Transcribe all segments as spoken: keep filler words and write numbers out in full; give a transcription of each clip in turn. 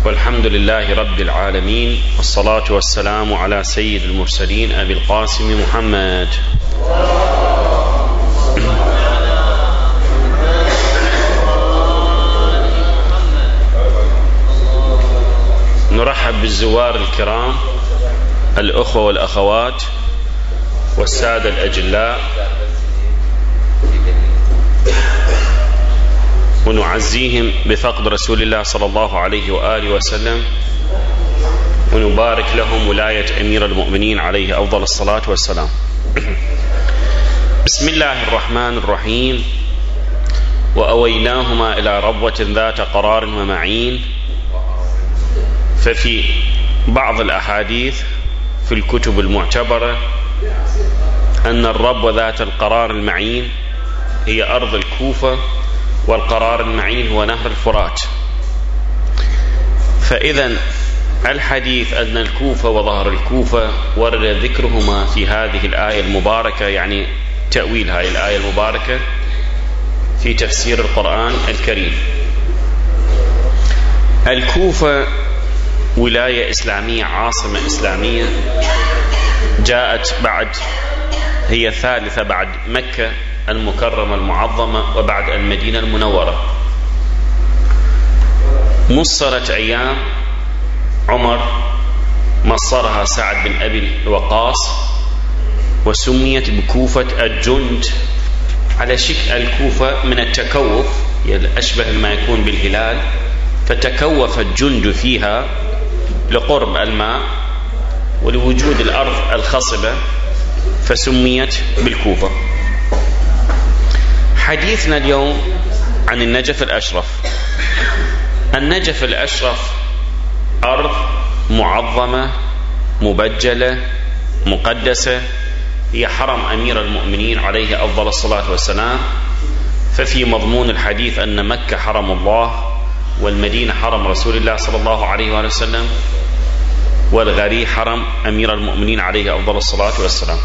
والحمد لله رب العالمين، والصلاة والسلام على سيد المرسلين أبي القاسم محمد. نرحب بالزوار الكرام، الأخوة والأخوات والسادة الأجلاء، ونعزيهم بفقد رسول الله صلى الله عليه وآله وسلم، ونبارك لهم ولاية أمير المؤمنين عليه أفضل الصلاة والسلام. بسم الله الرحمن الرحيم. وأويناهما إلى ربوة ذات قرار ومعين. ففي بعض الأحاديث في الكتب المعتبرة أن الربوة ذات القرار المعين هي أرض الكوفة، والقرار المعين هو نهر الفرات. فإذا الحديث أن الكوفة وظهر الكوفة ورد ذكرهما في هذه الآية المباركة، يعني تأويل هذه الآية المباركة في تفسير القرآن الكريم. الكوفة ولاية إسلامية، عاصمة إسلامية، جاءت بعد، هي ثالثة بعد مكة المكرمة المعظمة وبعد المدينة المنورة. مصرت أيام عمر، مصرها سعد بن أبي الوقاص، وسميت بكوفة الجند على شكل الكوفة من التكوف، أشبه ما يكون بالهلال، فتكوف الجند فيها لقرب الماء ولوجود الأرض الخصبة، فسميت بالكوفة. حديثنا اليوم عن النجف الأشرف. النجف الأشرف أرض معظمة مبجلة مقدسة، هي حرم أمير المؤمنين عليه أفضل الصلاة والسلام. ففي مضمون الحديث أن مكة حرم الله، والمدينة حرم رسول الله صلى الله عليه وآله وسلم، والغري حرم أمير المؤمنين عليه أفضل الصلاة والسلام.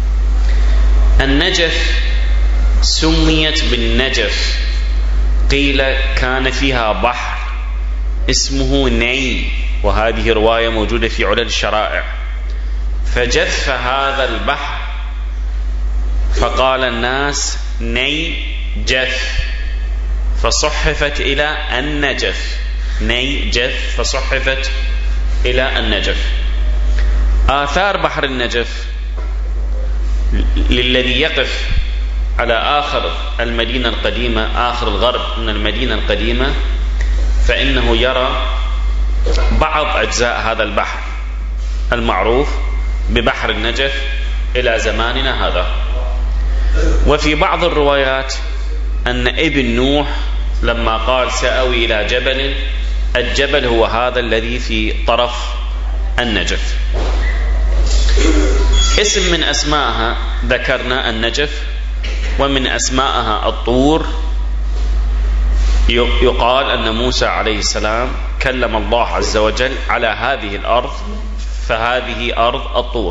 النجف سميت بالنجف، قيل كان فيها بحر اسمه ني، وهذه رواية موجودة في علل الشرائع. فجف هذا البحر فقال الناس ني جف، فصحفت إلى النجف، ني جف فصحفت إلى النجف. آثار بحر النجف للذي يقف على آخر المدينة القديمة، آخر الغرب من المدينة القديمة، فإنه يرى بعض أجزاء هذا البحر المعروف ببحر النجف إلى زماننا هذا. وفي بعض الروايات أن ابن نوح لما قال سأوي إلى جبل، الجبل هو هذا الذي في طرف النجف. اسم من أسمائها ذكرنا النجف، ومن أسمائها الطور. يقال أن موسى عليه السلام كلم الله عز وجل على هذه الأرض، فهذه أرض الطور.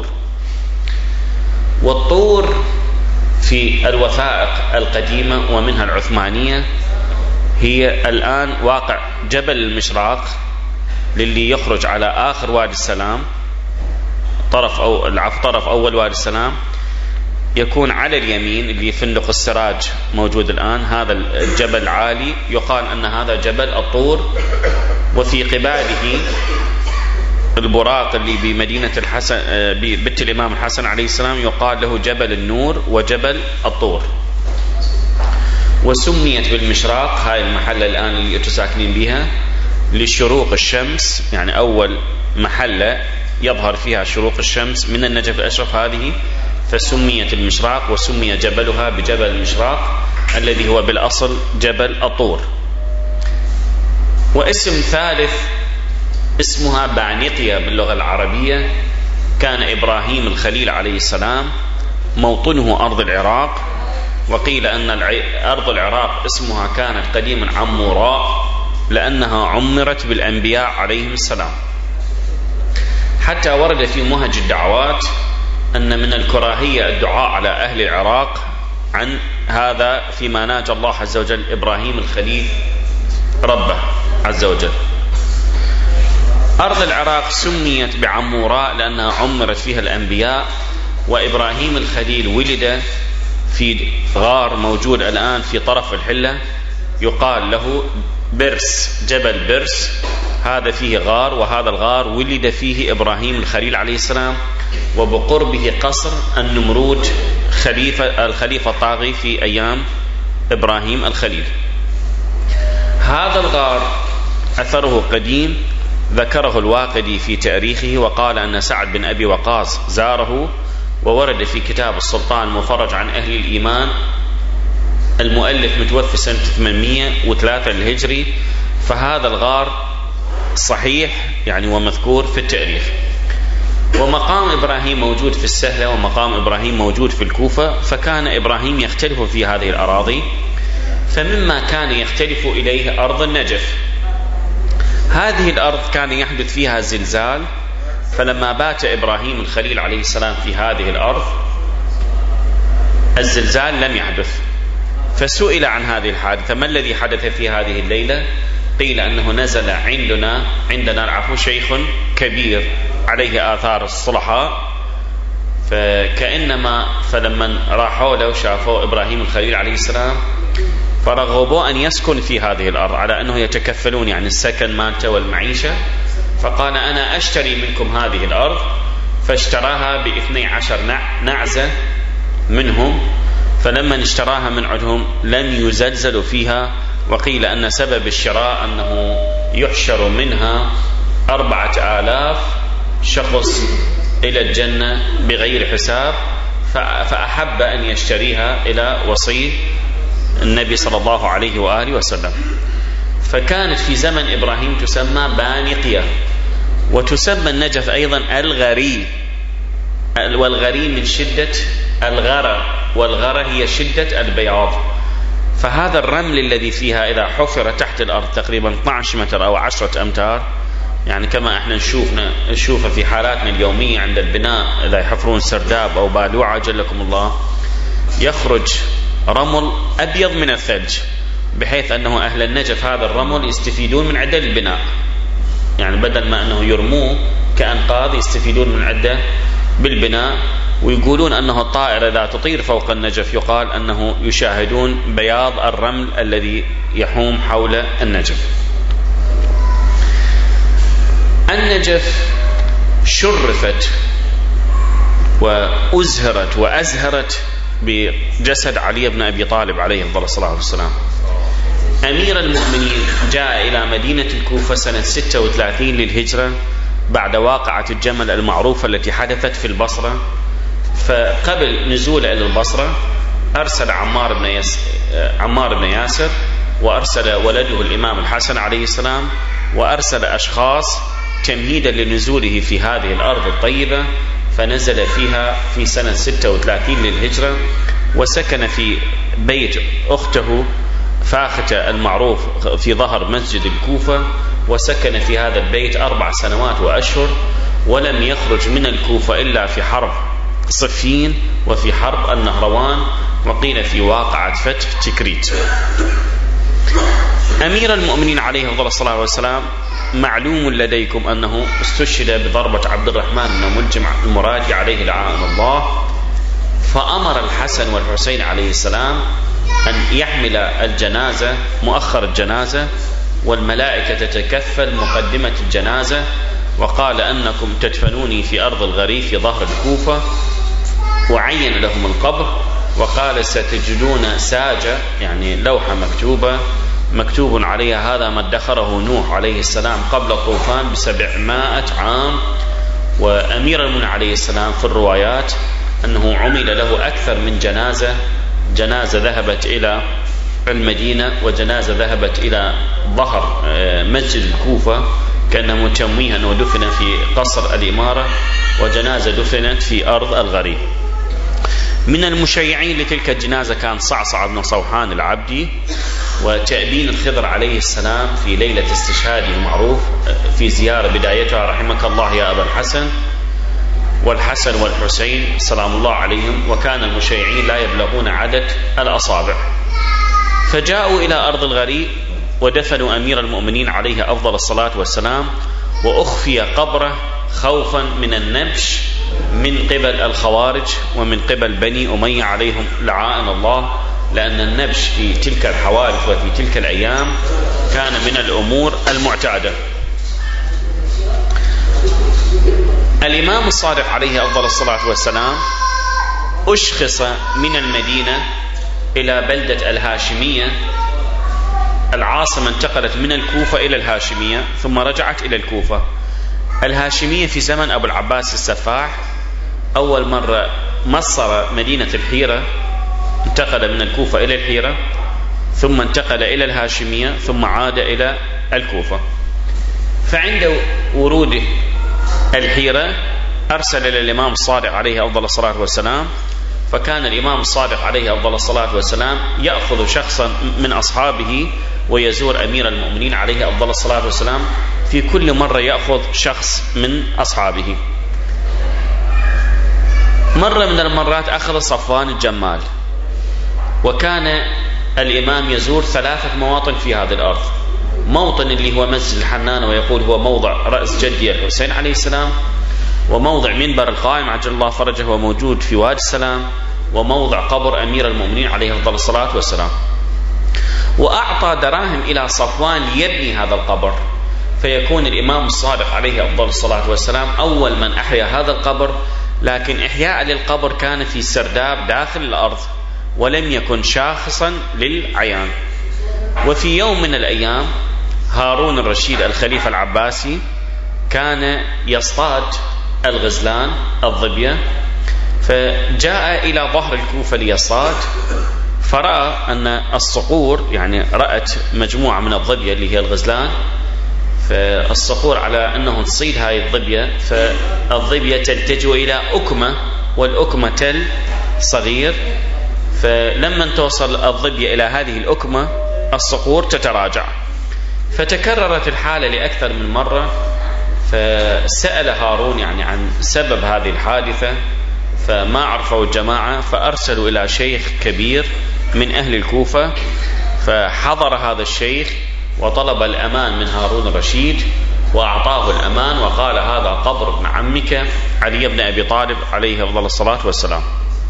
والطور في الوثائق القديمة ومنها العثمانية هي الآن واقع جبل المشراق، للي يخرج على آخر وادي السلام، طرف أو العفو طرف أول وادي السلام، يكون على اليمين اللي فندق السراج موجود الآن، هذا الجبل العالي يقال أن هذا جبل الطور. وفي قباله البراق اللي بمدينة الحسن ببيت الإمام الحسن عليه السلام يقال له جبل النور وجبل الطور. وسميت بالمشراق، هاي المحلة الآن اللي أنتم ساكنين بها، لشروق الشمس، يعني أول محلة يظهر فيها شروق الشمس من النجف الأشرف هذه، فسميت المشراق، وسمي جبلها بجبل المشراق الذي هو بالأصل جبل الطور. واسم ثالث اسمها بانقية باللغة العربية. كان إبراهيم الخليل عليه السلام موطنه أرض العراق، وقيل أن أرض العراق اسمها كانت قديما عموراء لأنها عمرت بالأنبياء عليهم السلام. حتى ورد في منهج الدعوات أن من الكراهية الدعاء على أهل العراق عن هذا، فيما ناجى الله عز وجل إبراهيم الخليل ربه عز وجل. أرض العراق سميت بعموراء لأنها عمرت فيها الأنبياء، وإبراهيم الخليل ولد في غار موجود الآن في طرف الحلة يقال له برس، جبل برس، هذا فيه غار، وهذا الغار ولد فيه إبراهيم الخليل عليه السلام، وبقربه قصر النمرود خليفة الخليفة الطاغي في أيام إبراهيم الخليل. هذا الغار أثره قديم، ذكره الواقدي في تاريخه، وقال أن سعد بن أبي وقاص زاره، وورد في كتاب السلطان المفرج عن أهل الإيمان، المؤلف متوفى سنة ثمانمائة وثلاثة الهجري، فهذا الغار صحيح يعني ومذكور في التاريخ. ومقام إبراهيم موجود في السهلة، ومقام إبراهيم موجود في الكوفة، فكان إبراهيم يختلف في هذه الأراضي. فمما كان يختلف إليه أرض النجف، هذه الأرض كان يحدث فيها زلزال، فلما بات إبراهيم الخليل عليه السلام في هذه الأرض الزلزال لم يحدث، فسئل عن هذه الحادثة ما الذي حدث في هذه الليلة؟ قيل أنه نزل عندنا عندنا العفو شيخ كبير عليه آثار الصلحاء، فكأنما فلما راحوا له شافوا إبراهيم الخليل عليه السلام فرغبوا أن يسكن في هذه الأرض على أنه يتكفلون يعني السكن مالته والمعيشة، فقال أنا أشتري منكم هذه الأرض، فاشتراها باثني عشر نعزة منهم، فلما اشتراها من عندهم لم يزلزلوا فيها، وقيل أن سبب الشراء أنه يحشر منها أربعة آلاف شخص إلى الجنة بغير حساب، فأحب أن يشتريها إلى وصي النبي صلى الله عليه وآله وسلم. فكانت في زمن إبراهيم تسمى بانقية، وتسمى النجف أيضا الغري، والغري من شدة الغرة، والغرة هي شدة البياض. فهذا الرمل الذي فيها إذا حفر تحت الأرض تقريبا اثني عشر متر أو عشرة أمتار، يعني كما احنا نشوفنا نشوفه في حالاتنا اليومية عند البناء إذا يحفرون سرداب أو بالوعة جلكم الله، يخرج رمل أبيض من الثلج، بحيث أنه أهل النجف هذا الرمل يستفيدون من عدة البناء، يعني بدل ما أنه يرموه كأنقاض يستفيدون من عدة بالبناء. ويقولون أنه الطائر إذا تطير فوق النجف يقال أنه يشاهدون بياض الرمل الذي يحوم حول النجف. النجف شرفت وأزهرت وأزهرت بجسد علي بن أبي طالب عليه الصلاة والسلام. أمير المؤمنين جاء إلى مدينة الكوفة سنة ستة وثلاثين للهجرة بعد واقعة الجمل المعروفة التي حدثت في البصرة، فقبل نزوله إلى البصرة أرسل عمار بن ياسر, عمار بن ياسر وأرسل ولده الإمام الحسن عليه السلام، وأرسل أشخاص تمهيدا لنزوله في هذه الأرض الطيبة، فنزل فيها في سنة ستة وثلاثين للهجرة، وسكن في بيت أخته فاختة المعروف في ظهر مسجد الكوفة، وسكن في هذا البيت أربع سنوات وأشهر، ولم يخرج من الكوفة إلا في حرب صفين وفي حرب النهروان، وقيل في واقعة فتح تكريت. أمير المؤمنين عليه الصلاة والسلام معلوم لديكم أنه استشهد بضربة عبد الرحمن بن ملجم المرادي عليه لعان الله، فأمر الحسن والحسين عليه السلام أن يحمل الجنازة مؤخر الجنازة، والملائكة تتكفل مقدمة الجنازة، وقال أنكم تدفنوني في أرض الغريب في ظهر الكوفة، وعين لهم القبر، وقال ستجدون ساجة يعني لوحة مكتوبة مكتوب عليها هذا ما ادخره نوح عليه السلام قبل الطوفان بسبعمائة عام. وأمير المؤمنين عليه السلام في الروايات أنه عمل له أكثر من جنازة، جنازة ذهبت إلى المدينة، وجنازة ذهبت إلى ظهر مسجد الكوفة كأنه تمويها ودفن في قصر الإمارة، وجنازة دفنت في أرض الغريب. من المشيعين لتلك الجنازة كان صعصع بن صوحان العبدي، وتأبين الخضر عليه السلام في ليلة استشهاده معروف في زيارة بدايتها رحمك الله يا أبا الحسن، والحسن والحسين سلام الله عليهم، وكان المشيعين لا يبلغون عدد الأصابع. فجاءوا إلى أرض الغريب ودفنوا أمير المؤمنين عليه أفضل الصلاة والسلام، وأخفي قبره خوفا من النبش من قبل الخوارج ومن قبل بني أمية عليهم لعائن الله، لأن النبش في تلك الحوادث وفي تلك الأيام كان من الأمور المعتادة. الإمام الصادق عليه أفضل الصلاة والسلام أشخص من المدينة إلى بلدة الهاشمية. العاصمة انتقلت من الكوفة إلى الهاشمية ثم رجعت إلى الكوفة. الهاشمية في زمن أبو العباس السفاح أول مرة مصر مدينة الحيرة، انتقل من الكوفة إلى الحيرة ثم انتقل إلى الهاشمية ثم عاد إلى الكوفة. فعند وروده الحيرة أرسل إلى الإمام الصادق عليه أفضل الصلاة والسلام، فكان الإمام الصادق عليه أفضل الصلاة والسلام يأخذ شخصا من أصحابه ويزور أمير المؤمنين عليه أفضل الصلاة والسلام، في كل مرة يأخذ شخص من أصحابه. مرة من المرات أخذ صفوان الجمال، وكان الإمام يزور ثلاثة مواطن في هذه الأرض. موطن اللي هو مسجد الحنان ويقول هو موضع رأس جدي الحسين عليه السلام، وموضع منبر القائم عجل الله فرجه وموجود في وادي السلام، وموضع قبر أمير المؤمنين عليه أفضل الصلاة والسلام. وأعطى دراهم إلى صفوان ليبني هذا القبر، فيكون الإمام الصادق عليه أفضل الصلاة والسلام أول من أحيا هذا القبر، لكن إحياء للقبر كان في سرداب داخل الأرض ولم يكن شاخصا للعيان. وفي يوم من الأيام هارون الرشيد الخليفة العباسي كان يصطاد الغزلان الظبية، فجاء إلى ظهر الكوفة ليصطاد، فرأى أن الصقور يعني رأت مجموعة من الظبية اللي هي الغزلان، فالصقور على أنه تصيد هاي الظبية، فالظبية تلتجئ إلى أكمة، والأكمة تل صغير، فلما توصل الظبية إلى هذه الأكمة الصقور تتراجع. فتكررت الحالة لأكثر من مرة، فسأل هارون يعني عن سبب هذه الحادثة، فما عرفوا الجماعة، فأرسلوا إلى شيخ كبير من أهل الكوفة، فحضر هذا الشيخ وطلب الأمان من هارون الرشيد وأعطاه الأمان، وقال هذا قبر ابن عمك علي بن أبي طالب عليه أفضل الصلاة والسلام.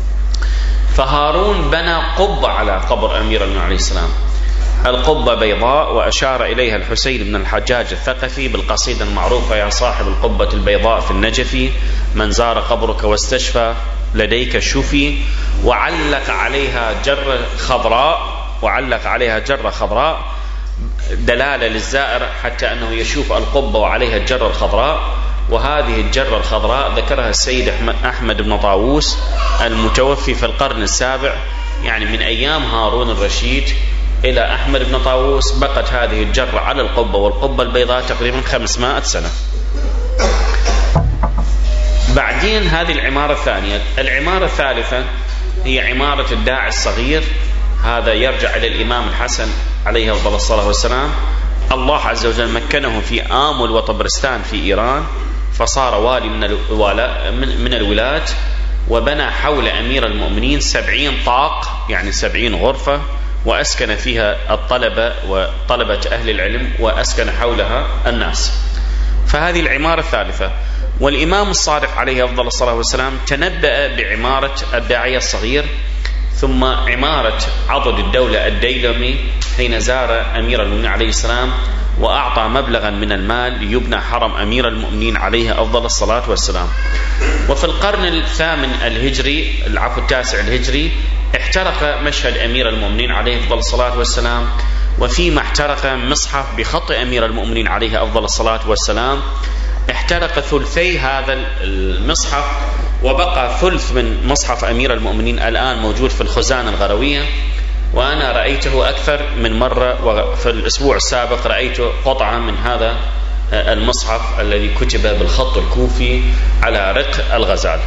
فهارون بنى قبة على قبر أمير المؤمنين عليه السلام، القبة بيضاء، وأشار إليها الحسين بن الحجاج الثقفي بالقصيدة المعروفة يا صاحب القبة البيضاء في النجف، من زار قبرك واستشفى لديك شفي، وعلق عليها جرة خضراء، وعلق عليها جرة خضراء دلالة للزائر حتى أنه يشوف القبة وعليها الجرة الخضراء. وهذه الجرة الخضراء ذكرها السيد أحمد بن طاووس المتوفي في القرن السابع، يعني من أيام هارون الرشيد إلى أحمد بن طاووس بقت هذه الجرة على القبة والقبة البيضاء تقريبا خمسمائة سنة. بعدين هذه العمارة الثانية. العمارة الثالثة هي عمارة الداعي الصغير، هذا يرجع إلى الإمام الحسن عليه أفضل الصلاة والسلام. الله عز وجل مكنه في آمل وطبرستان في إيران، فصار والي من الولاة من الولاة، وبنى حول أمير المؤمنين سبعين طاق، يعني سبعين غرفة، وأسكن فيها الطلبة وطلبة أهل العلم، وأسكن حولها الناس. فهذه العمارة الثالثة. والإمام الصادق عليه أفضل الصلاة والسلام تنبأ بعمارة الداعية الصغير، ثم عمارة عضد الدولة الديلمي حين زار أمير المؤمنين عليه السلام وأعطى مبلغا من المال ليبنى حرم أمير المؤمنين عليه أفضل الصلاة والسلام. وفي القرن الثامن الهجري العفو التاسع الهجري احترق مشهد أمير المؤمنين عليه أفضل الصلاة والسلام، وفيما احترق مصحف بخط أمير المؤمنين عليه أفضل الصلاة والسلام احترق ثلثي هذا المصحف، وبقى ثلث من مصحف أمير المؤمنين الآن موجود في الخزانة الغروية، وأنا رأيته أكثر من مرة، وفي الأسبوع السابق رأيت قطعة من هذا المصحف الذي كتب بالخط الكوفي على رق الغزال.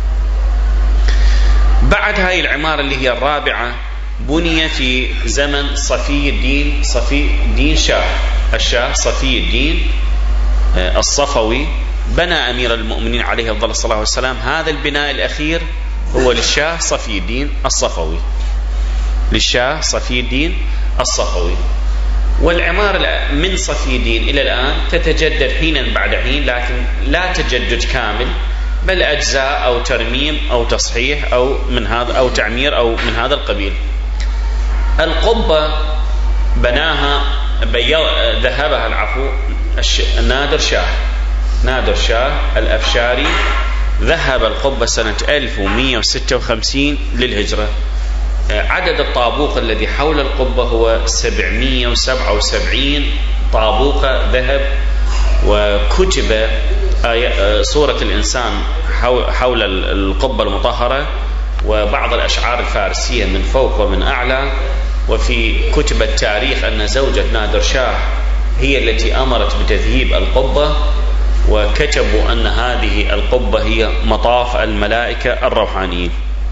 بعد هاي العمارة اللي هي الرابعة بني في زمن صفي الدين صفي الدين شاه الشاه صفي الدين الصفوي، بنى أمير المؤمنين عليه أفضل الصلاة والسلام. هذا البناء الأخير هو للشاه صفي الدين الصفوي، للشاه صفي الدين الصفوي. والعمارة من صفيدين إلى الآن تتجدد حينا بعد حين، لكن لا تجدد كامل، بل أجزاء أو ترميم أو تصحيح أو من هذا أو تعمير أو من هذا القبيل. القبة بناها ذهبها العفو نادر شاه نادر شاه الأفشاري، ذهب القبة سنة ألف ومئة وستة وخمسين للهجرة. عدد الطابوق الذي حول القبة هو سبعمئة وسبعة وسبعين طابوق ذهب، وكتب صورة الإنسان حول القبة المطهرة وبعض الأشعار الفارسية من فوق ومن أعلى. وفي كتب التاريخ أن زوجة نادر شاه هي التي أمرت بتذهيب القبة، وكتبوا أن هذه القبة هي مطاف الملائكة الروحانيين.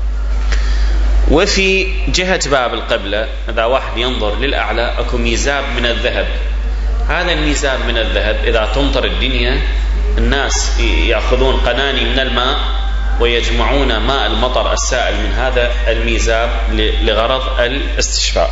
وفي جهة باب القبلة إذا واحد ينظر للأعلى أكو ميزاب من الذهب. هذا الميزاب من الذهب إذا تمطر الدنيا الناس يأخذون قناني من الماء ويجمعون ماء المطر السائل من هذا الميزاب لغرض الاستشفاء.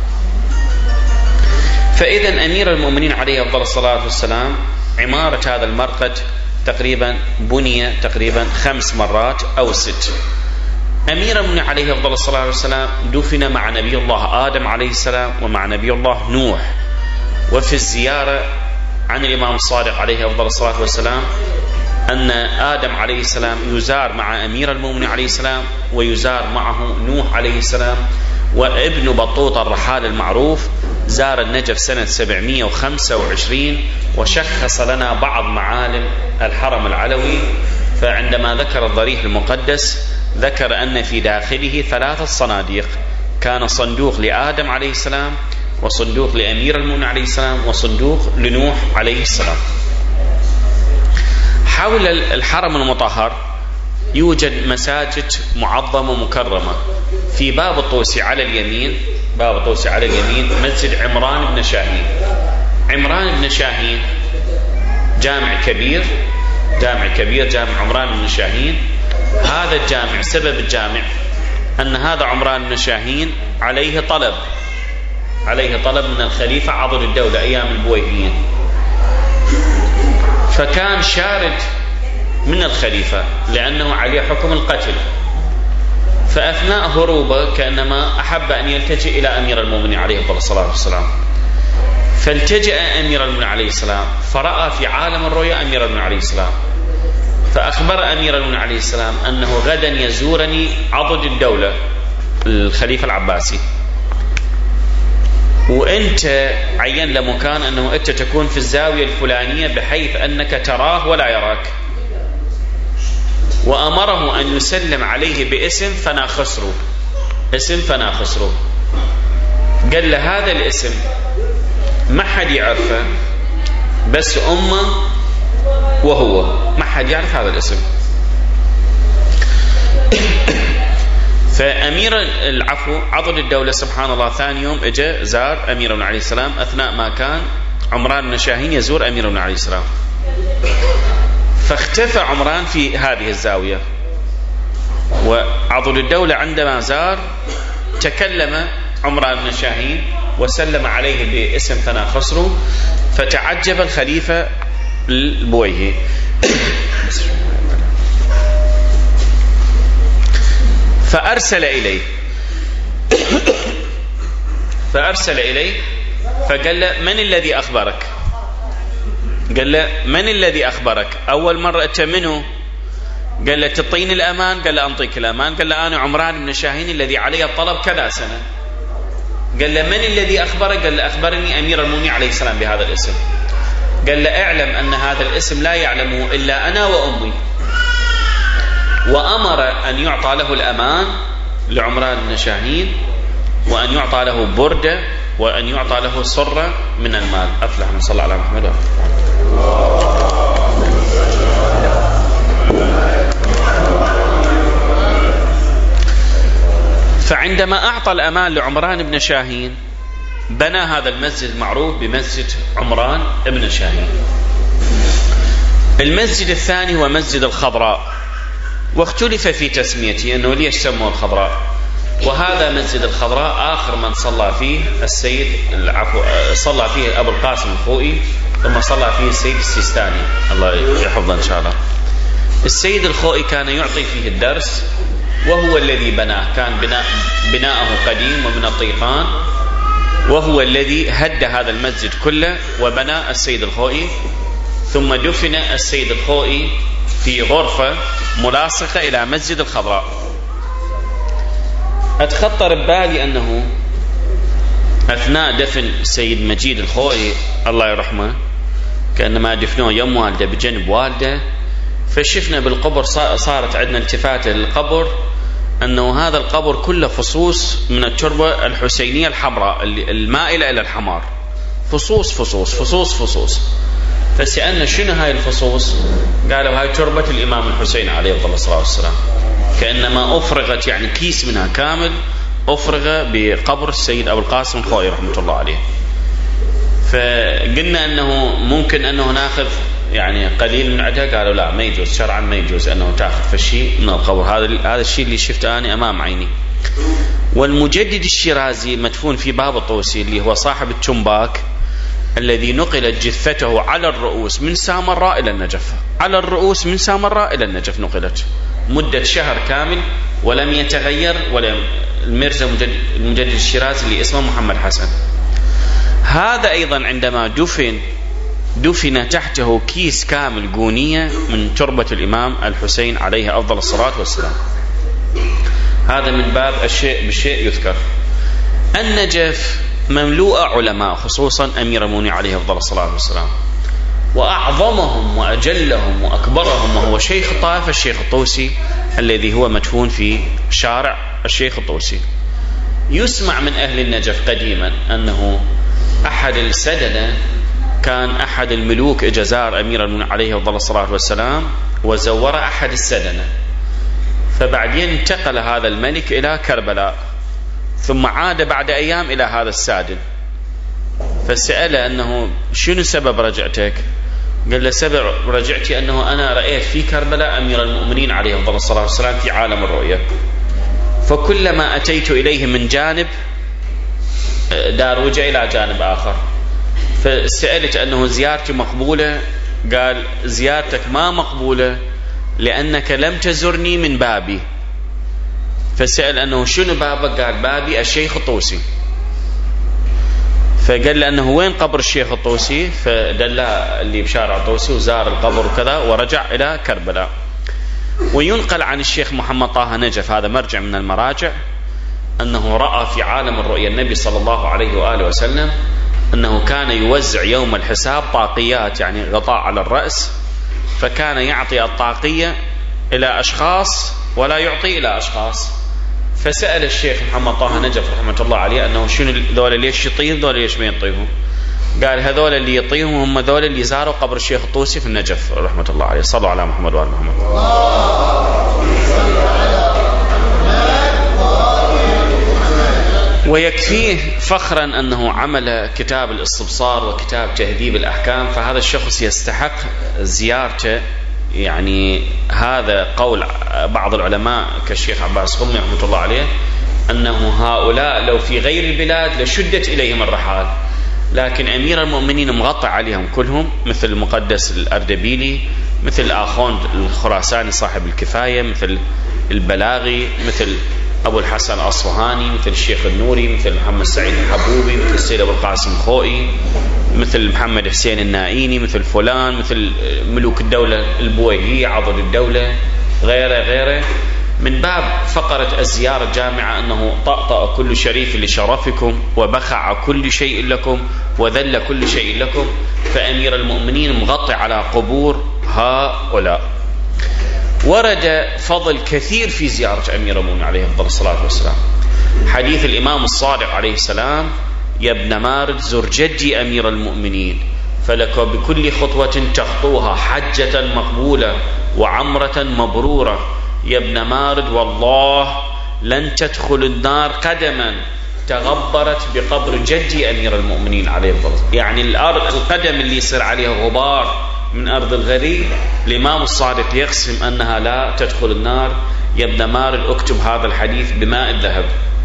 فإذا أمير المؤمنين عليه أفضل الصلاة والسلام عمارة هذا المرقد تقريبا بني تقريبا خمس مرات أو ست. أمير المؤمنين عليه أفضل الصلاة والسلام دفن مع نبي الله آدم عليه السلام ومع نبي الله نوح. وفي الزيارة عن الإمام الصادق عليه أفضل الصلاة والسلام أن آدم عليه السلام يزار مع أمير المؤمنين عليه السلام ويزار معه نوح عليه السلام. وابن بطوطة الرحال المعروف زار النجف سنة سبعمئة وخمسة وعشرين وشخص لنا بعض معالم الحرم العلوي. فعندما ذكر الضريح المقدس ذكر أن في داخله ثلاثة صناديق، كان صندوق لآدم عليه السلام وصندوق لأمير المؤمنين عليه السلام وصندوق لنوح عليه السلام. حول الحرم المطهر يوجد مساجد معظمة مكرمة. في باب الطوسي على اليمين باب الطوسي على اليمين مسجد عمران بن شاهين. عمران بن شاهين جامع كبير جامع كبير جامع عمران بن شاهين. هذا الجامع سبب الجامع أن هذا عمران بن شاهين عليه طلب عليه طلب من الخليفة عضد الدولة أيام البويهيين، فكان شارد من الخليفة لأنه عليه حكم القتل. فأثناء هروبه كأنما أحب أن يلتجئ إلى أمير المؤمنين عليه الصلاة والسلام، فالتجأ أمير المؤمنين عليه السلام فرأى في عالم الرؤيا أمير المؤمنين عليه السلام، فأخبر أمير المؤمنين عليه السلام أنه غدا يزورني عضد الدولة الخليفة العباسي، وأنت عين لمكان أنه أنت تكون في الزاوية الفلانية بحيث أنك تراه ولا يراك. وأمره أن يسلم عليه باسم فنا خسرو اسم فنا خسرو قال له هذا الاسم ما حد يعرفه بس أمه وهو، ما حد يعرف هذا الاسم. فأمير العفو عضد الدولة سبحان الله ثاني يوم اجى زار أمير عليه السلام أثناء ما كان عمران بن شاهين يزور أمير عليه السلام، فاختفى عمران في هذه الزاوية. وعضد الدولة عندما زار تكلم عمران بن شاهين وسلم عليه باسم ثنا خسرو، فتعجب الخليفة البويهي فأرسل إليه فأرسل إليه فقال له من الذي أخبرك؟ قال له من الذي أخبرك؟ أول مرة أنت منه؟ قال له تعطيني الأمان؟ قال له أنطيك الأمان. قال له أنا عمران بن شاهين الذي علي الطلب كذا سنة. قال له من الذي أخبرك؟ قال له أخبرني أمير المؤمنين عليه السلام بهذا الاسم. قال له اعلم أن هذا الاسم لا يعلمه إلا أنا وأمي. وأمر أن يعطى له الأمان لعمران بن شاهين، وأن يعطى له بردة، وأن يعطى له صرة من المال. أفلح من صلى على محمد. فعندما أعطى الأمان لعمران بن شاهين بنى هذا المسجد المعروف بمسجد عمران بن شاهين. المسجد الثاني هو مسجد الخضراء، واختلف في تسميته أنه ليش سموه الخضراء. وهذا مسجد الخضراء آخر من صلى فيه السيد العفو صلى فيه أبو القاسم الخوئي، ثم صلى فيه السيد السيستاني الله يحفظه إن شاء الله. السيد الخوئي كان يعطي فيه الدرس، وهو الذي بناه، كان بناء بناءه قديم ومن الطيقان، وهو الذي هد هذا المسجد كله وبنى السيد الخوئي. ثم دفن السيد الخوئي في غرفة ملاصقة إلى مسجد الخضراء. أتخطر ببالي أنه أثناء دفن السيد مجيد الخوئي الله يرحمه، كأنما دفنوه يم والده بجنب والده، فشفنا بالقبر صارت عندنا التفاتة للقبر أنه هذا القبر كله فصوص من التربة الحسينية الحمراء المائلة إلى الحمار، فصوص فصوص فصوص فصوص. فسألنا شنو هاي الفصوص؟ قالوا هاي تربة الإمام الحسين عليه الصلاة والسلام، كأنما أفرغت يعني كيس منها كامل أفرغ بقبر السيد أبو القاسم الخوئي رحمة الله عليه. فقلنا أنه ممكن أنه ناخذ يعني قليل من عدها، قالوا لا ما يجوز شرعا، ما يجوز أنه تأخذ فشي من القبر. هذا هذا الشيء اللي شفته أنا أمام عيني. والمجدد الشيرازي مدفون في باب الطوسي اللي هو صاحب التشمباك الذي نقلت جثته على الرؤوس من سامراء إلى النجف، على الرؤوس من سامراء إلى النجف نقلت مدة شهر كامل ولم يتغير، ولا المرزا المجدد الشيرازي اللي اسمه محمد حسن. هذا أيضا عندما دفن دفن تحته كيس كامل قونية من تربة الإمام الحسين عليه أفضل الصلاة والسلام. هذا من باب الشيء بالشيء يذكر. النجف مملوءة علماء، خصوصا أمير المؤمنين عليه أفضل الصلاة والسلام، وأعظمهم وأجلهم وأكبرهم وهو شيخ الطائفة الشيخ الطوسي الذي هو مدفون في شارع الشيخ الطوسي. يسمع من أهل النجف قديما أنه أحد السدنة كان أحد الملوك إجازار أمير المؤمنين عليه أفضل الصلاة والسلام وزور أحد السدنة، فبعدين انتقل هذا الملك إلى كربلاء، ثم عاد بعد أيام إلى هذا السادن، فسأله أنه شنو سبب رجعتك؟ قال له سبب رجعتي أنه أنا رأيت في كربلاء أمير المؤمنين عليه أفضل الصلاة والسلام في عالم الرؤية، فكلما أتيت إليه من جانب داروجة إلى جانب آخر، فسألت أنه زيارتي مقبولة؟ قال زيارتك ما مقبولة لأنك لم تزرني من بابي. فسأل أنه شنو بابك؟ قال بابي الشيخ الطوسي. فقال له أنه وين قبر الشيخ الطوسي؟ فدله اللي بشارع الطوسي وزار القبر وكذا ورجع إلى كربلاء. وينقل عن الشيخ محمد طه نجف، هذا مرجع من المراجع، أنه رأى في عالم الرؤيا النبي صلى الله عليه وآله وسلم أنه كان يوزع يوم الحساب طاقيات، يعني غطاء على الرأس، فكان يعطي الطاقية إلى أشخاص ولا يعطي إلى أشخاص. فسأل الشيخ محمد طه نجف رحمة الله عليه أنه شنو ذول ليش يطيهم، ذول ليش ما يطيهم؟ قال هذول اللي يطيهم هم ذول اللي زاروا قبر الشيخ الطوسي في النجف رحمة الله عليه. صلوا على محمد وآل محمد. ويكفيه فخرا أنه عمل كتاب الاستبصار وكتاب تهذيب الأحكام، فهذا الشخص يستحق زيارته. يعني هذا قول بعض العلماء كالشيخ عباس قمي رحمة الله عليه أنه هؤلاء لو في غير البلاد لشدت إليهم الرحال، لكن أمير المؤمنين مغطى عليهم كلهم، مثل المقدس الأردبيلي، مثل آخوند الخراساني صاحب الكفاية، مثل البلاغي، مثل أبو الحسن الأصفهاني، مثل الشيخ النوري، مثل محمد سعيد الحبوبي، مثل السيد أبو القاسم الخوئي، مثل محمد حسين النائيني، مثل فلان، مثل ملوك الدولة البويهية، عضد الدولة، غيره غيره. من باب فقرة الزيارة الجامعة أنه طأطأ كل شريف لشرفكم وبخع كل شيء لكم وذل كل شيء لكم، فأمير المؤمنين مغطي على قبور هؤلاء. ورد فضل كثير في زيارة أمير المؤمنين عليه أفضل الصلاة والسلام. حديث الإمام الصادق عليه السلام: يا ابن مارد زر جدي أمير المؤمنين فلك بكل خطوة تخطوها حجة مقبولة وعمرة مبرورة. يا ابن مارد والله لن تدخل النار قدما تغبرت بقبر جدي أمير المؤمنين عليه الصلاة والسلام. يعني الأرض القدم اللي يصير عليها غبار من أرض الغريب، الإمام الصادق يقسم أنها لا تدخل النار. يا ابن مارد اكتب هذا الحديث بماء الذهب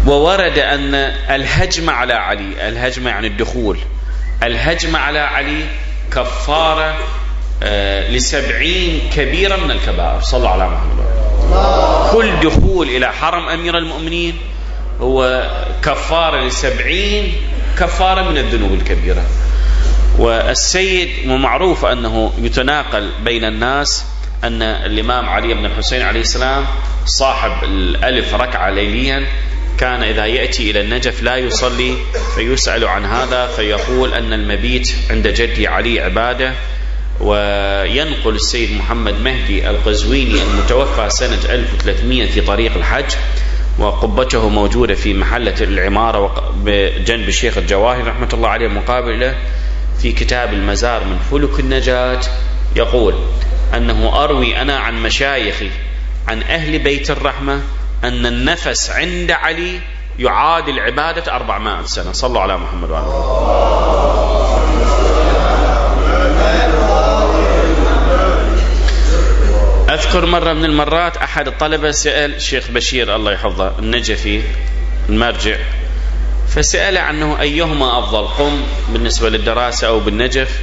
وورد أن الهجم على علي، الهجم يعني الدخول، الهجم على علي كفارة آه لسبعين كبيرة من الكبائر. صلى على محمد. كل دخول إلى حرم أمير المؤمنين هو كفارة لسبعين كفارة من الذنوب الكبيرة. والسيد ومعروف أنه يتناقل بين الناس أن الإمام علي بن الحسين عليه السلام صاحب الألف ركعة ليليا كان إذا يأتي إلى النجف لا يصلي، فيسأل عن هذا فيقول أن المبيت عند جدي علي عبادة. وينقل السيد محمد مهدي القزويني المتوفى سنة ألف وثلاثمئة في طريق الحج، وقبته موجودة في محلة العمارة بجنب الشيخ الجواهر رحمة الله عليه مقابل له في كتاب المزار من فلك النجاة، يقول أنه أروي أنا عن مشايخي عن أهل بيت الرحمة أن النفس عند علي يعادل عبادة أربعمائة سنة. صلوا على محمد وعلى أذكر مرة من المرات أحد الطلبة سأل الشيخ بشير الله يحفظه النجفي المرجع، فسأل عنه أيهما أفضل، قم بالنسبة للدراسة أو بالنجف؟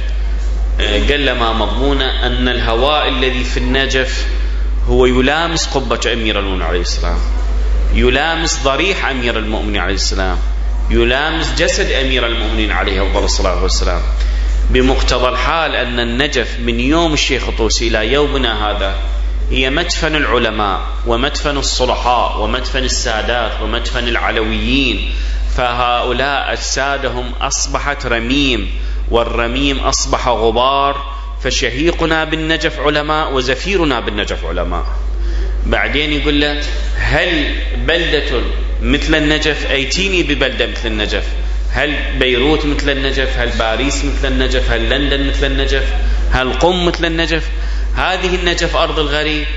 قال ما مضمونه أن الهواء الذي في النجف هو يلامس قبة أمير المؤمنين عليه السلام، يلامس ضريح أمير المؤمنين عليه السلام، يلامس جسد أمير المؤمنين عليه أفضل الصلاة والسلام. بمقتضى الحال أن النجف من يوم الشيخ الطوسي إلى يومنا هذا هي مدفن العلماء ومدفن الصلحاء ومدفن السادات ومدفن العلويين، فهؤلاء أجسادهم أصبحت رميم، والرميم أصبح غبار، فشهيقنا بالنجف علماء وزفيرنا بالنجف علماء. بعدين يقول له هل بلدة مثل النجف، أيتيني ببلدة مثل النجف، هل بيروت مثل النجف، هل باريس مثل النجف، هل لندن مثل النجف، هل قم مثل النجف؟ هذه النجف أرض الغريب،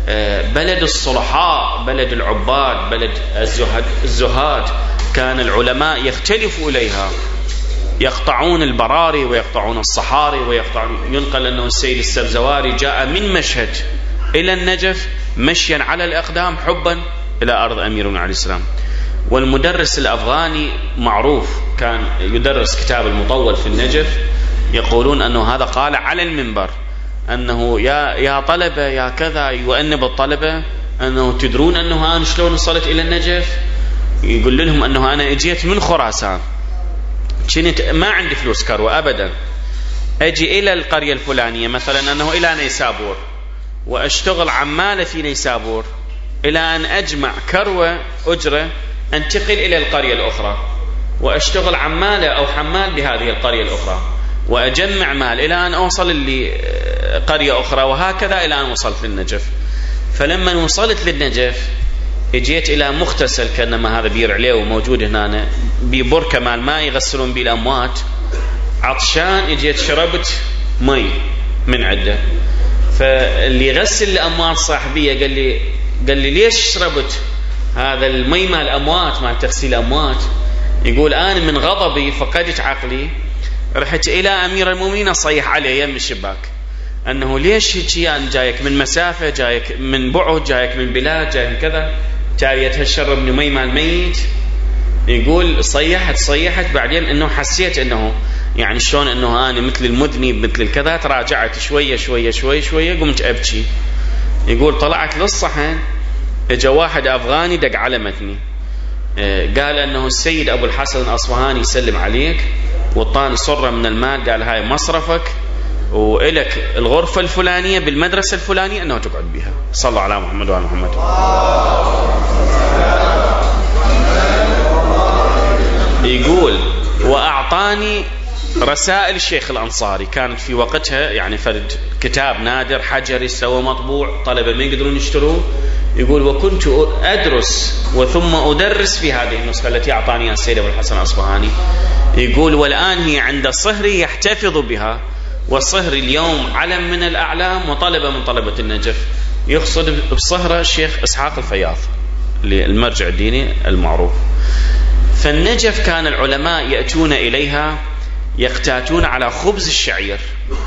بلد الصلحاء، بلد العباد، بلد الزهد الزهاد. كان العلماء يختلفوا إليها، يقطعون البراري ويقطعون الصحاري ويقطعون. ينقل أنه السيد السبزواري جاء من مشهد إلى النجف مشيا على الأقدام حبا إلى أرض أميرنا عليه السلام. والمدرس الأفغاني معروف كان يدرس كتاب المطول في النجف، يقولون أنه هذا قال على المنبر أنه يا يا طلبة يا كذا، يؤنب الطلبة أنه تدرون أنه أنا شلون وصلت إلى النجف؟ يقول لهم أنه أنا اجيت من خراسان، كنت ما عندي فلوس كروة أبدا، أجي إلى القرية الفلانية مثلا أنه إلى نيسابور، وأشتغل عمالة في نيسابور إلى أن أجمع كروة أجرة أنتقل إلى القرية الأخرى، وأشتغل عمالة أو حمال بهذه القرية الأخرى، وأجمع مال إلى أن أوصل لقرية أخرى، وهكذا إلى أن وصلت للنجف. فلما وصلت للنجف اجيت إلى مغتسل كأنما هذا بير عليه وموجود هنا ببركة مال ماء يغسلون به الأموات، عطشان اجيت شربت مي من عدة، فاللي يغسل الأموات صاحبية قال لي قال لي ليش شربت هذا المي مال الأموات مال تغسيل الأموات؟ يقول أنا من غضبي فقدت عقلي، رحت إلى أمير المؤمنين أصيح عليه يم الشباك أنه ليش هيك أنا جايك من مسافة، جايك من بعد، جايك من بلاد، جاي من كذا، جاي تشرب من مي مال ميت. يقول صيحت صيحت بعدين أنه حسيت أنه يعني شلون أنه أنا مثل المذنب مثل الكذا، تراجعت شوية شوية شوية شوية قمت أبكي. يقول طلعت للصحن اجا واحد أفغاني دق على متني، قال أنه السيد أبو الحسن الأصفهاني يسلم عليك وطاني صرة من المال، قال هاي مصرفك وإلك الغرفة الفلانية بالمدرسة الفلانية أنه تقعد بها. صلوا على محمد وعلى محمد. يقول وأعطاني رسائل الشيخ الأنصاري، كانت في وقتها يعني فرد كتاب نادر حجري سوى مطبوع، طلبة ما يقدرون يشتروه. يقول وكنت أدرس وثم أدرس في هذه النسخة التي أعطاني السيد أبو الحسن الأصفهاني. يقول والآن هي عند صهري يحتفظ بها، والصهري اليوم علم من الأعلام وطلبة من طلبة النجف. يقصد بصهرة الشيخ إسحاق الفياض المرجع الديني المعروف. فالنجف كان العلماء يأتون إليها يقتاتون على خبز الشعير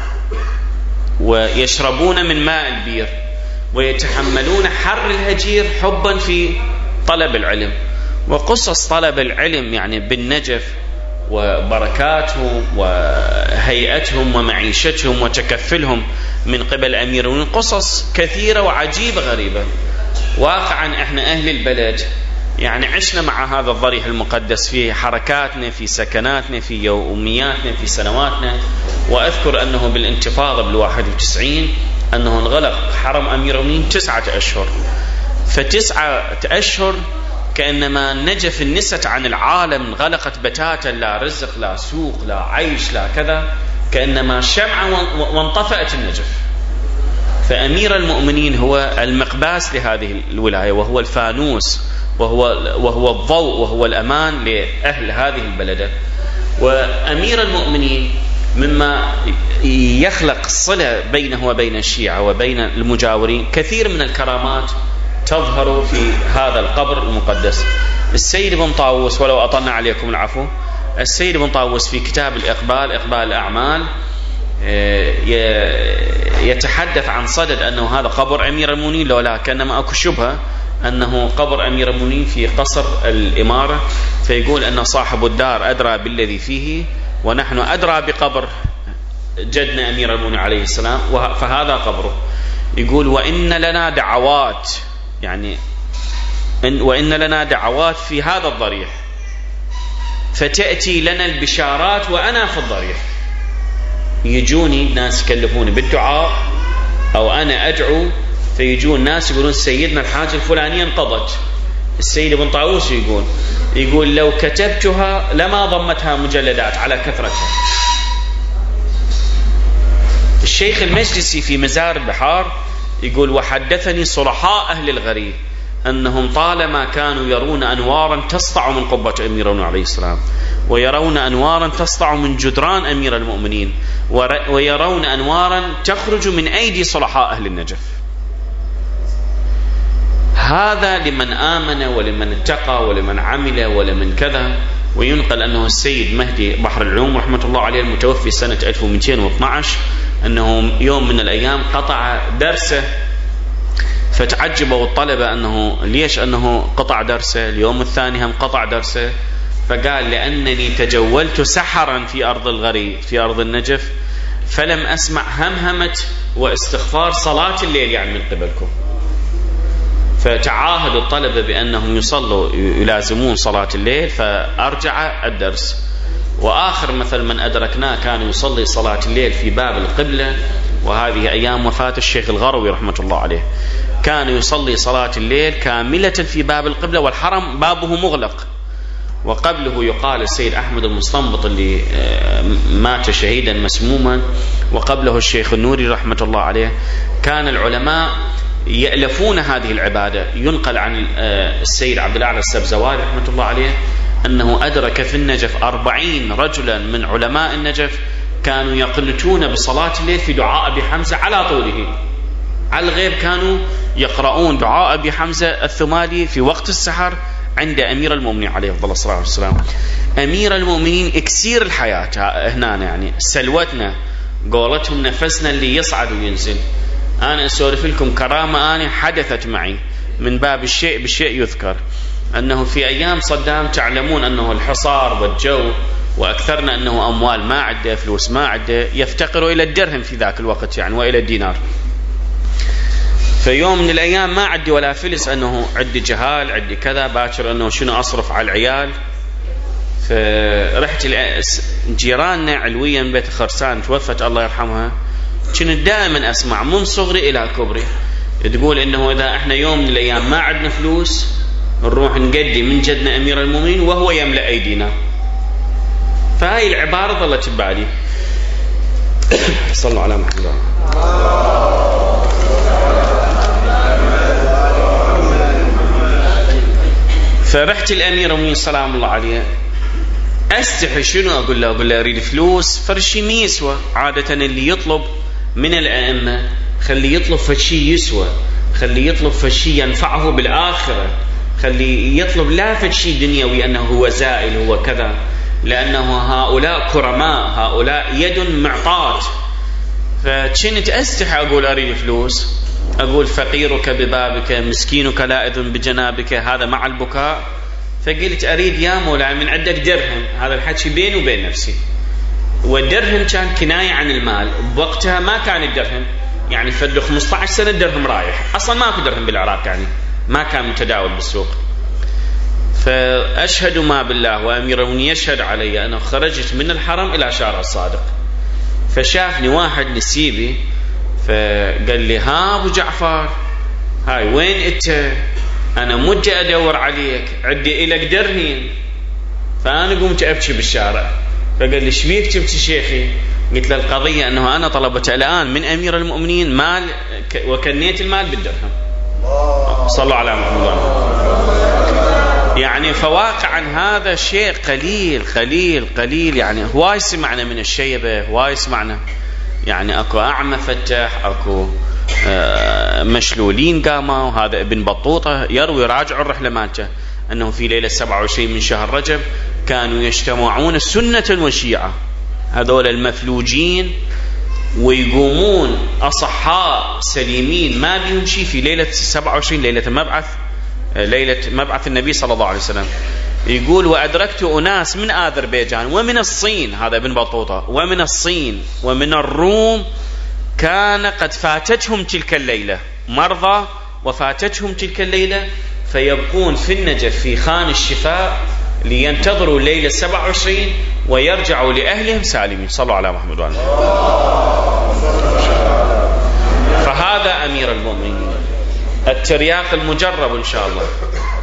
ويشربون من ماء البير ويتحملون حر الهجير حبا في طلب العلم، وقصص طلب العلم يعني بالنجف وبركاتهم وهيئتهم ومعيشتهم وتكفلهم من قبل أمير المؤمنين قصص كثيرة وعجيبة غريبة. واقعا احنا أهل البلد يعني عشنا مع هذا الضريح المقدس في حركاتنا، في سكناتنا، في يومياتنا، في سنواتنا. وأذكر أنه بالانتفاضة بالواحد وتسعين أنه انغلق حرم أمير المؤمنين تسعة أشهر، فتسعة أشهر كأنما نجف النست عن العالم، انغلقت بتاتا، لا رزق لا سوق لا عيش لا كذا، كأنما شمعة وانطفأت النجف. فأمير المؤمنين هو المقباس لهذه الولاية، وهو الفانوس، وهو وهو الضوء، وهو الأمان لأهل هذه البلدة. وأمير المؤمنين مما يخلق صلة بينه وبين الشيعة وبين المجاورين، كثير من الكرامات تظهر في هذا القبر المقدس. السيد ابن طاووس، ولو أطلنا عليكم العفو، السيد ابن طاووس في كتاب الإقبال، إقبال الأعمال، يتحدث عن صدد أنه هذا قبر أمير المؤمنين، لولا كأنما أكو شبهة أنه قبر أمير المؤمنين في قصر الإمارة، فيقول أن صاحب الدار أدرى بالذي فيه، ونحن أدرى بقبر جدنا أمير المؤمنين عليه السلام، فهذا قبره. يقول وإن لنا دعوات، يعني وإن لنا دعوات في هذا الضريح، فتأتي لنا البشارات وأنا في الضريح. يجوني ناس يكلفوني بالدعاء أو أنا أدعو، فيجون ناس يقولون سيدنا الحاجة الفلانية انقضت. السيد ابن طاووس يقول يقول لو كتبتها لما ضمتها مجلدات على كثرتها. الشيخ المجلسي في مزار البحار يقول وحدثني صلحاء أهل الغريب أنهم طالما كانوا يرون أنوارا تسطع من قبة أمير المؤمنين عليه السلام، ويرون أنوارا تسطع من جدران أمير المؤمنين، ويرون أنوارا تخرج من أيدي صلحاء أهل النجف. هذا لمن آمن ولمن اتقى ولمن عمل ولمن كذا. وينقل أنه السيد مهدي بحر العلوم رحمة الله عليه المتوفي سنة ألف ومئتين واثني عشر أنه يوم من الأيام قطع درسه، فتعجبوا الطلبة أنه ليش أنه قطع درسه، اليوم الثاني هم قطع درسه، فقال لأنني تجولت سحرا في أرض الغريب في أرض النجف، فلم أسمع همهمة واستغفار صلاة الليل يعني من قبلكم. فتعاهدوا الطلبة بأنهم يصلوا يلازمون صلاة الليل، فأرجع الدرس. وآخر مثل من أدركناه كان يصلي صلاة الليل في باب القبلة، وهذه أيام وفاة الشيخ الغروي رحمة الله عليه، كان يصلي صلاة الليل كاملة في باب القبلة والحرم بابه مغلق. وقبله يقال السيد أحمد المستنبط اللي مات شهيدا مسموما، وقبله الشيخ النوري رحمة الله عليه. كان العلماء يألفون هذه العبادة. ينقل عن السيد عبد الأعلى السبزواري رحمة الله عليه أنه أدرك في النجف أربعين رجلا من علماء النجف كانوا يقنتون بصلاة الليل في دعاء أبي حمزة على طوله. على الغيب كانوا يقرؤون دعاء أبي حمزة الثمالي في وقت السحر عند أمير المؤمنين عليه الصلاة والسلام. أمير المؤمنين إكسير الحياة هنا، يعني سلوتنا، قولتهم نفسنا اللي يصعد وينزل. أنا أسولف لكم كرامة أنا حدثت معي من باب الشيء بالشيء يذكر، أنه في أيام صدام تعلمون أنه الحصار والجو، وأكثرنا أنه أموال ما عده، فلوس ما عده، يفتقر إلى الدرهم في ذاك الوقت يعني وإلى الدينار. في يوم من الأيام ما عدي ولا فلس، أنه عندي جهال عندي كذا، باكر أنه شنو أصرف على العيال. فرحت جيراننا علويا بيت خرسان توفت الله يرحمها، كنت دائما أسمع من صغري إلى كبري تقول إنه إذا إحنا يوم من الأيام ما عندنا فلوس نروح نقدي من جدنا أمير المؤمنين وهو يملأ أيدينا. فهاي العبارة ظلت ببالي. صلوا على محمد. فرحت الأمير المؤمنين سلام الله عليه، أستحي شنو أقول له؟ أقول له أريد فلوس، فرشي مي يسوى. عادة اللي يطلب من الأئمة خلي يطلب فشي يسوى، خلي يطلب فشي ينفعه بالآخرة، خلي يطلب لا فشي دنيوي أنه هو زائل هو كذا، لأنه هؤلاء كرماء، هؤلاء يد معطاة. فكنت أستحي أقول أريد فلوس، أقول فقيرك ببابك مسكينك لائذ بجنابك، هذا مع البكاء فقلت أريد يا مولاي من عندك درهم. هذا الحكي بيني وبين نفسي، والدرهم كان كناية عن المال. بوقتها ما كان الدرهم يعني فد خمسة عشر سنة الدرهم رايح، أصلا ماكو درهم بالعراق، يعني ما كان متداول بالسوق. فأشهد ما بالله وأمير المؤمنين يشهد علي، أنا خرجت من الحرم إلى شارع الصادق، فشافني واحد نسيبي فقال لي ها أبو جعفر هاي وين أنت؟ أنا مجة أدور عليك، عندي إلك درهم. فأنا قمت أبكي بالشارع، فقال لي شبيك تبكي شيخي؟ قلت له القضية أنه أنا طلبت الآن من أمير المؤمنين مال وكنيت المال بالدرهم. صلوا على محمد. يعني فواقعا هذا شيء قليل قليل قليل، يعني هواي سمعنا من الشيبة، هواي سمعنا يعني أكو أعمى فتح، أكو آه مشلولين قاموا. وهذا ابن بطوطة يروي راجع الرحلة مالته أنه في ليلة سبعة وعشرين من شهر رجب كانوا يجتمعون سنة وشيعة، هذول المفلوجين، ويقومون أصحاء سليمين ما بيهم شيء في ليلة سبعة وعشرين ليلة المبعث، ليلة مبعث النبي صلى الله عليه وسلم. يقول وأدركت أناس من آذربيجان ومن الصين، هذا ابن بطوطة، ومن الصين ومن الروم كان قد فاتتهم تلك الليلة مرضى، وفاتتهم تلك الليلة فيبقون في النجف في خان الشفاء لينتظروا ليلة سبعة وعشرين ويرجعوا لأهلهم سالمين. صلوا على محمد وعلى آله. فهذا أمير المؤمنين، الترياق المجرب إن شاء الله،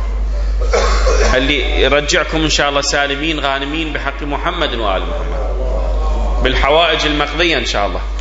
اللي يرجعكم إن شاء الله سالمين غانمين بحق محمد وآل محمد، بالحوائج المقضية إن شاء الله.